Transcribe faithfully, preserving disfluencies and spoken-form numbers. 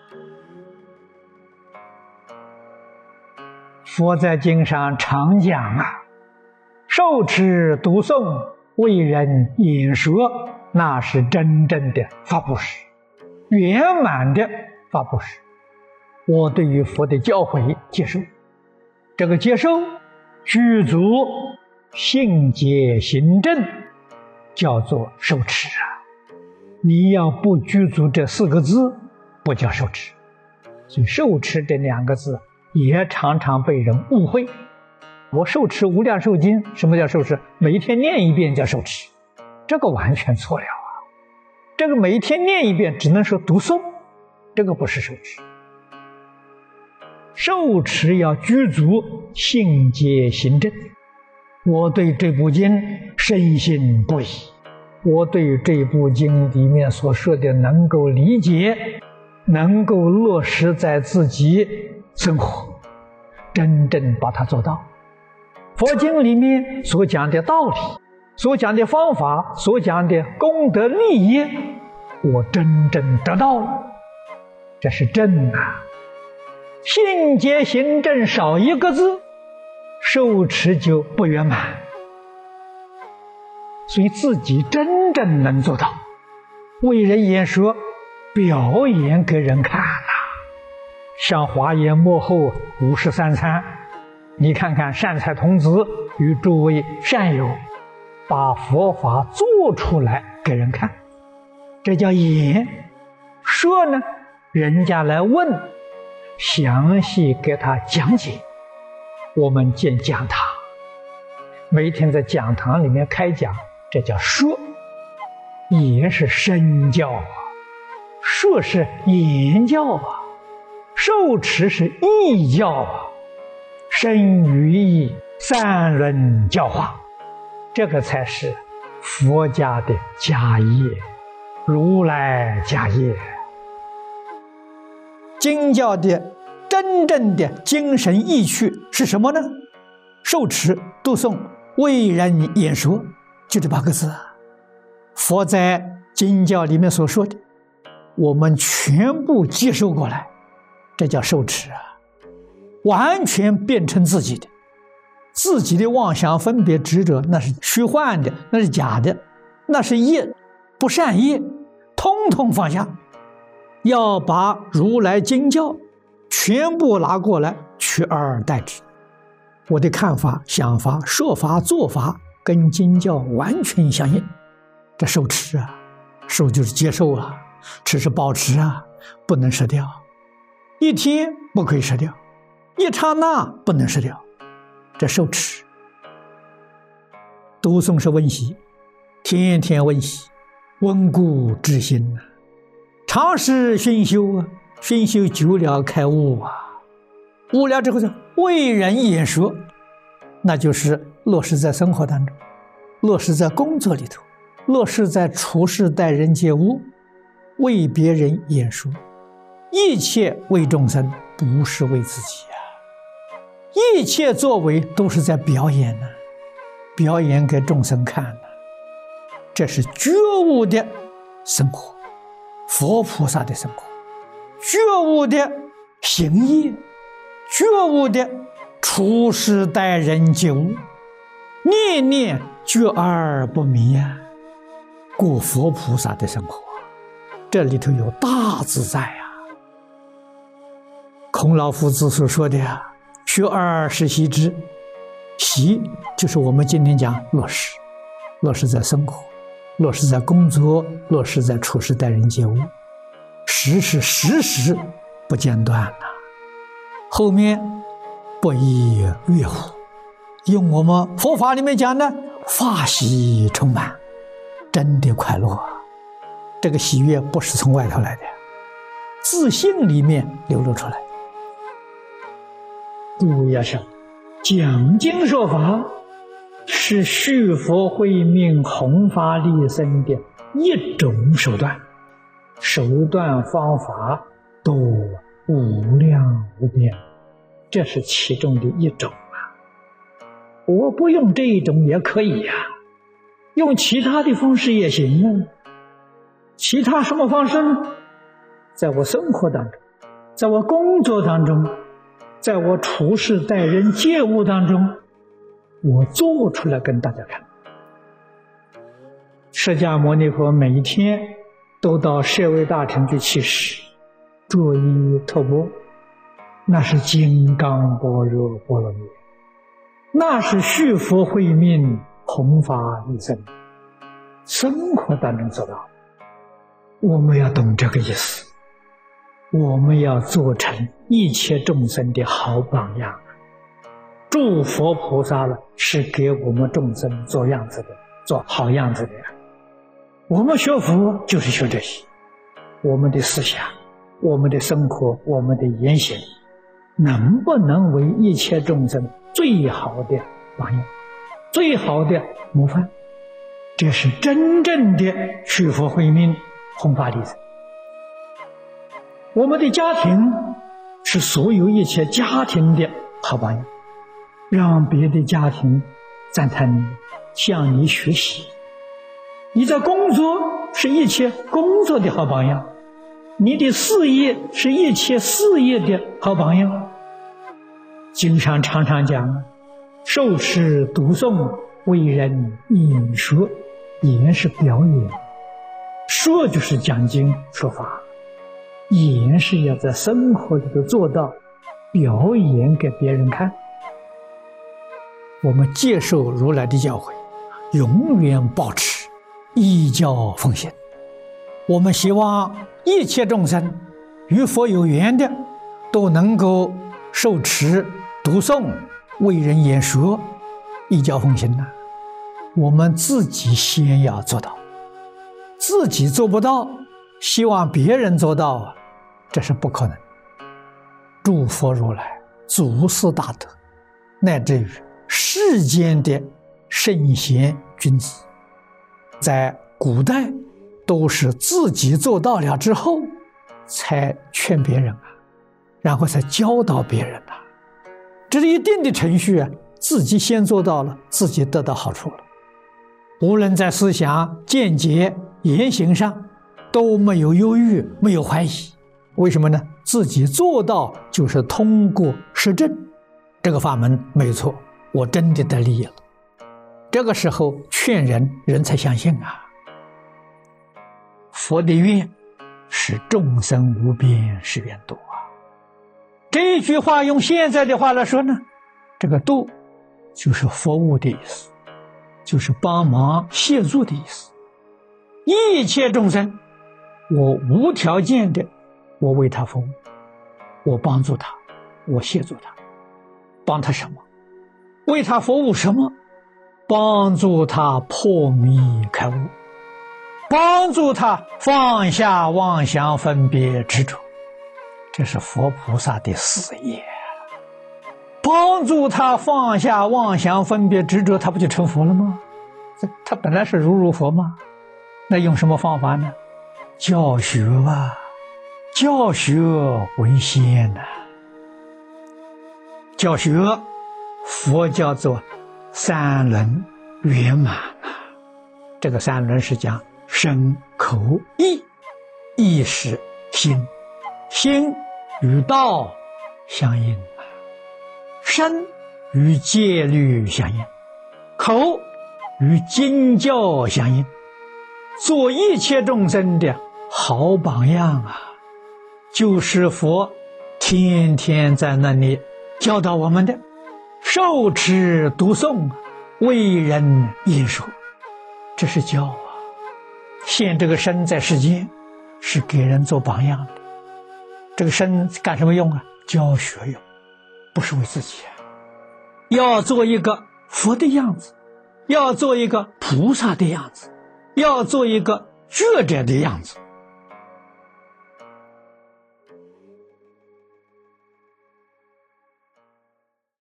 佛在经上常讲啊，受持读诵为人演说，那是真正的法布施，圆满的法布施。我对于佛的教诲接受，这个接受具足信解行证，叫做受持啊。你要不具足这四个字，不叫受持。所以受持这两个字也常常被人误会。我受持无量寿经，什么叫受持？每一天念一遍叫受持，这个完全错了啊！这个每一天念一遍只能说读诵，这个不是受持。受持要具足信解行证。我对这部经深信不疑，我对这部经里面所说的能够理解，能够落实在自己生活，真正把它做到。佛经里面所讲的道理，所讲的方法，所讲的功德利益，我真正得到了，这是正啊。信解行证少一个字，受持就不圆满。所以自己真正能做到，为人演说，表演给人看了。像华严幕后五十三参，你看看善财童子与诸位善友把佛法做出来给人看，这叫演。说呢，人家来问，详细给他讲解，我们建讲堂，每天在讲堂里面开讲，这叫说。也是身教啊，说是言教啊，受持是义教啊，身语意三轮教化，这个才是佛家的家业，如来家业。经教的真正的精神意趣是什么呢？受持读诵为人演说，就这八个字。佛在经教里面所说的，我们全部接受过来，这叫受持啊，完全变成自己的。自己的妄想分别执着，那是虚幻的，那是假的，那是业，不善业，通通放下。要把如来经教全部拿过来，取而代之。我的看法、想法、说法、做法跟经教完全相应，这受持啊，受就是接受啊，持是保持啊，不能失掉，一天不可以失掉，一刹那不能失掉，这受持。读诵是温习，天天温习，温故知新啊，常时熏修啊，熏修久了开悟啊，悟了之后就为人演说，那就是落实在生活当中，落实在工作里头，落实在处事待人接物，为别人演说，一切为众生，不是为自己啊！一切作为都是在表演呢、啊，表演给众生看呢、啊。这是觉悟的生活，佛菩萨的生活，觉悟的行业，觉悟的处事待人接物，念念觉而不迷啊，过佛菩萨的生活，这里头有大自在啊。孔老夫子所说的啊，学而时习之，习就是我们今天讲落实，落实在生活，落实在工作，落实在处事待人接物，时是时时不间断啊。后面不亦乐乎，用我们佛法里面讲的法喜充满，真的快乐啊！这个喜悦不是从外头来的，自信里面流露出来。故要想讲经说法是续佛慧命弘法利生的一种手段，手段方法都无量无边，这是其中的一种啊。我不用这一种也可以呀、啊，用其他的方式也行啊。其他什么方式呢？在我生活当中， 在我工作当中，在我处事待人接物当中，我做出来跟大家看。释迦牟尼佛每一天都到舍卫大城去乞食，着衣托钵，那是金刚般若波罗蜜，那是续佛慧命，弘法利生，生活当中做到。我们要懂这个意思，我们要做成一切众生的好榜样。诸佛菩萨了，是给我们众生做样子的，做好样子的。我们学佛就是学这些，我们的思想，我们的生活，我们的言行，能不能为一切众生最好的榜样，最好的模范？这是真正的续佛慧命，弘法利生。我们的家庭是所有一切家庭的好榜样，让别的家庭赞叹你，向你学习。你在工作是一切工作的好榜样，你的事业是一切事业的好榜样。经常常常讲，受持读诵，为人演说，演是表演，说就是讲经说法，演是要在生活里头做到，表演给别人看。我们接受如来的教诲，永远保持依教奉行。我们希望一切众生与佛有缘的，都能够受持读诵，为人演说，依教奉行呢。我们自己先要做到，自己做不到，希望别人做到，这是不可能。诸佛如来、祖师大德，乃至于世间的圣贤君子，在古代都是自己做到了之后，才劝别人啊，然后才教导别人啊。这是一定的程序啊，自己先做到了，自己得到好处了。无论在思想、见解、言行上都没有忧郁，没有怀疑。为什么呢？自己做到就是通过实证，这个法门没错，我真的得利益了。这个时候劝人，人才相信啊。佛的愿是众生无边誓愿度啊。这一句话用现在的话来说呢，这个度就是服务的意思，就是帮忙协助的意思。一切众生，我无条件的，我为他服务，我帮助他，我协助他。帮他什么？为他服务什么？帮助他破迷开悟，帮助他放下妄想分别执着，这是佛菩萨的事业。帮助他放下妄想分别执着，他不就成佛了吗？他本来是如如佛吗？那用什么方法呢？教学啊，教学为先呐、啊。教学，佛叫做三轮圆满啊。这个三轮是讲身口意，意是心，心与道相应，身与戒律相应，口与经教相应，做一切众生的好榜样啊！就是佛天天在那里教导我们的，受持读诵，为人演说，这是教啊。现这个身在世间是给人做榜样的，这个身干什么用啊？教学用，不是为自己啊。要做一个佛的样子，要做一个菩萨的样子，要做一个觉者的样子，